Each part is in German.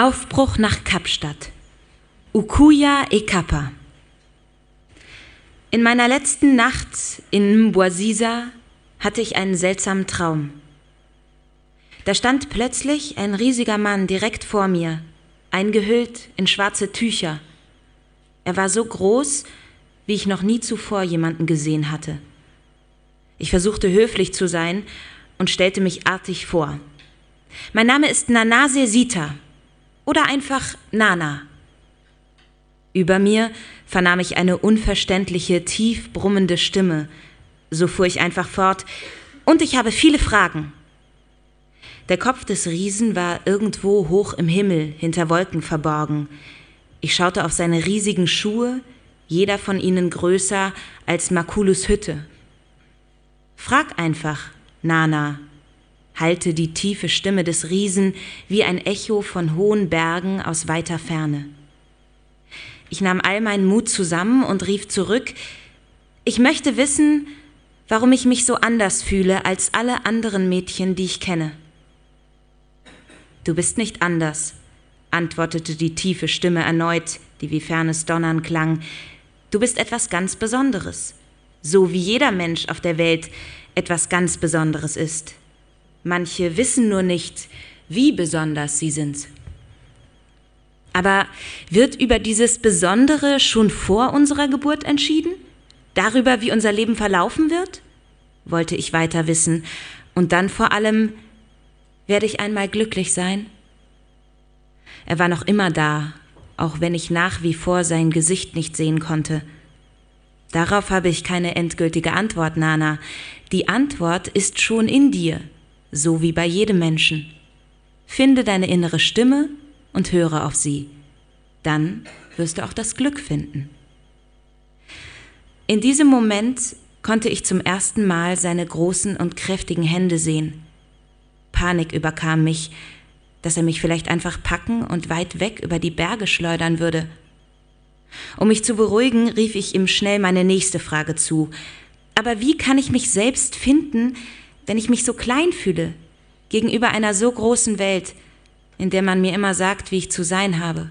Aufbruch nach Kapstadt. Ukuya e Kapa. In meiner letzten Nacht in Mbwazisa hatte ich einen seltsamen Traum. Da stand plötzlich ein riesiger Mann direkt vor mir, eingehüllt in schwarze Tücher. Er war so groß, wie ich noch nie zuvor jemanden gesehen hatte. Ich versuchte höflich zu sein und stellte mich artig vor. Mein Name ist Nanase Sita oder einfach Nana. Über mir vernahm ich eine unverständliche, tief brummende Stimme. So fuhr ich einfach fort. Und ich habe viele Fragen. Der Kopf des Riesen war irgendwo hoch im Himmel, hinter Wolken verborgen. Ich schaute auf seine riesigen Schuhe, jeder von ihnen größer als Makulus Hütte. Frag einfach, Nana, hallte die tiefe Stimme des Riesen wie ein Echo von hohen Bergen aus weiter Ferne. Ich nahm all meinen Mut zusammen und rief zurück, ich möchte wissen, warum ich mich so anders fühle als alle anderen Mädchen, die ich kenne. Du bist nicht anders, antwortete die tiefe Stimme erneut, die wie fernes Donnern klang. Du bist etwas ganz Besonderes, so wie jeder Mensch auf der Welt etwas ganz Besonderes ist. Manche wissen nur nicht, wie besonders sie sind. Aber wird über dieses Besondere schon vor unserer Geburt entschieden? Darüber, wie unser Leben verlaufen wird? Wollte ich weiter wissen. Und dann vor allem, werde ich einmal glücklich sein? Er war noch immer da, auch wenn ich nach wie vor sein Gesicht nicht sehen konnte. Darauf habe ich keine endgültige Antwort, Nana. Die Antwort ist schon in dir, so wie bei jedem Menschen. Finde deine innere Stimme und höre auf sie. Dann wirst du auch das Glück finden. In diesem Moment konnte ich zum ersten Mal seine großen und kräftigen Hände sehen. Panik überkam mich, dass er mich vielleicht einfach packen und weit weg über die Berge schleudern würde. Um mich zu beruhigen, rief ich ihm schnell meine nächste Frage zu. Aber wie kann ich mich selbst finden, wenn ich mich so klein fühle, gegenüber einer so großen Welt, in der man mir immer sagt, wie ich zu sein habe?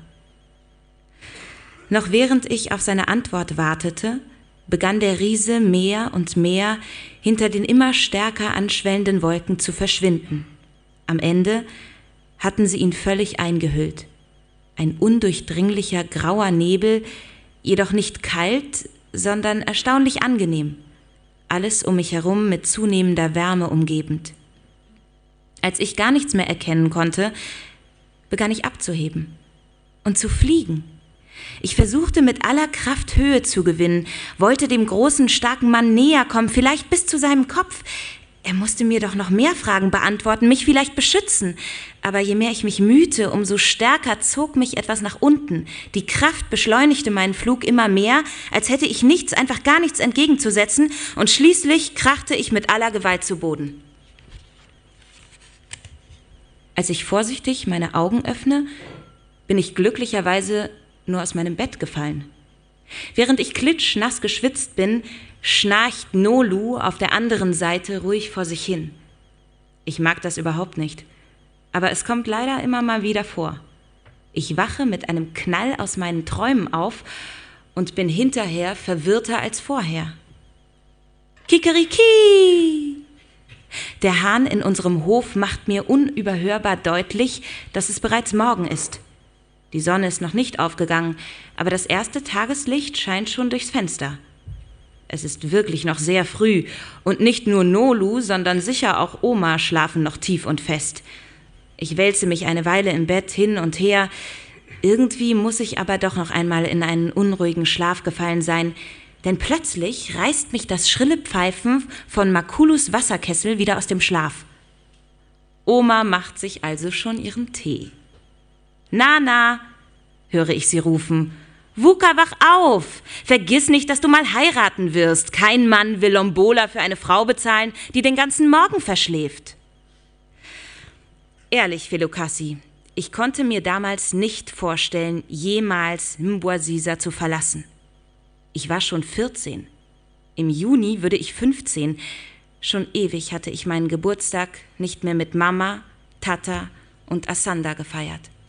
Noch während ich auf seine Antwort wartete, begann der Riese mehr und mehr hinter den immer stärker anschwellenden Wolken zu verschwinden. Am Ende hatten sie ihn völlig eingehüllt. Ein undurchdringlicher grauer Nebel, jedoch nicht kalt, sondern erstaunlich angenehm. Alles um mich herum mit zunehmender Wärme umgebend. Als ich gar nichts mehr erkennen konnte, begann ich abzuheben und zu fliegen. Ich versuchte mit aller Kraft Höhe zu gewinnen, wollte dem großen, starken Mann näher kommen, vielleicht bis zu seinem Kopf. Er musste mir doch noch mehr Fragen beantworten, mich vielleicht beschützen. Aber je mehr ich mich mühte, umso stärker zog mich etwas nach unten. Die Kraft beschleunigte meinen Flug immer mehr, als hätte ich nichts, einfach gar nichts entgegenzusetzen, und schließlich krachte ich mit aller Gewalt zu Boden. Als ich vorsichtig meine Augen öffne, bin ich glücklicherweise nur aus meinem Bett gefallen. Während ich klitschnass geschwitzt bin, schnarcht Nolu auf der anderen Seite ruhig vor sich hin. Ich mag das überhaupt nicht, aber es kommt leider immer mal wieder vor. Ich wache mit einem Knall aus meinen Träumen auf und bin hinterher verwirrter als vorher. Kikeriki! Der Hahn in unserem Hof macht mir unüberhörbar deutlich, dass es bereits Morgen ist. Die Sonne ist noch nicht aufgegangen, aber das erste Tageslicht scheint schon durchs Fenster. Es ist wirklich noch sehr früh und nicht nur Nolu, sondern sicher auch Oma schlafen noch tief und fest. Ich wälze mich eine Weile im Bett hin und her. Irgendwie muss ich aber doch noch einmal in einen unruhigen Schlaf gefallen sein, denn plötzlich reißt mich das schrille Pfeifen von Makulus Wasserkessel wieder aus dem Schlaf. Oma macht sich also schon ihren Tee. Nana, höre ich sie rufen. Wuka, wach auf! Vergiss nicht, dass du mal heiraten wirst. Kein Mann will Lombola für eine Frau bezahlen, die den ganzen Morgen verschläft. Ehrlich, Felukassi, ich konnte mir damals nicht vorstellen, jemals Mbwazisa zu verlassen. Ich war schon 14. Im Juni würde ich 15. Schon ewig hatte ich meinen Geburtstag nicht mehr mit Mama, Tata und Asanda gefeiert.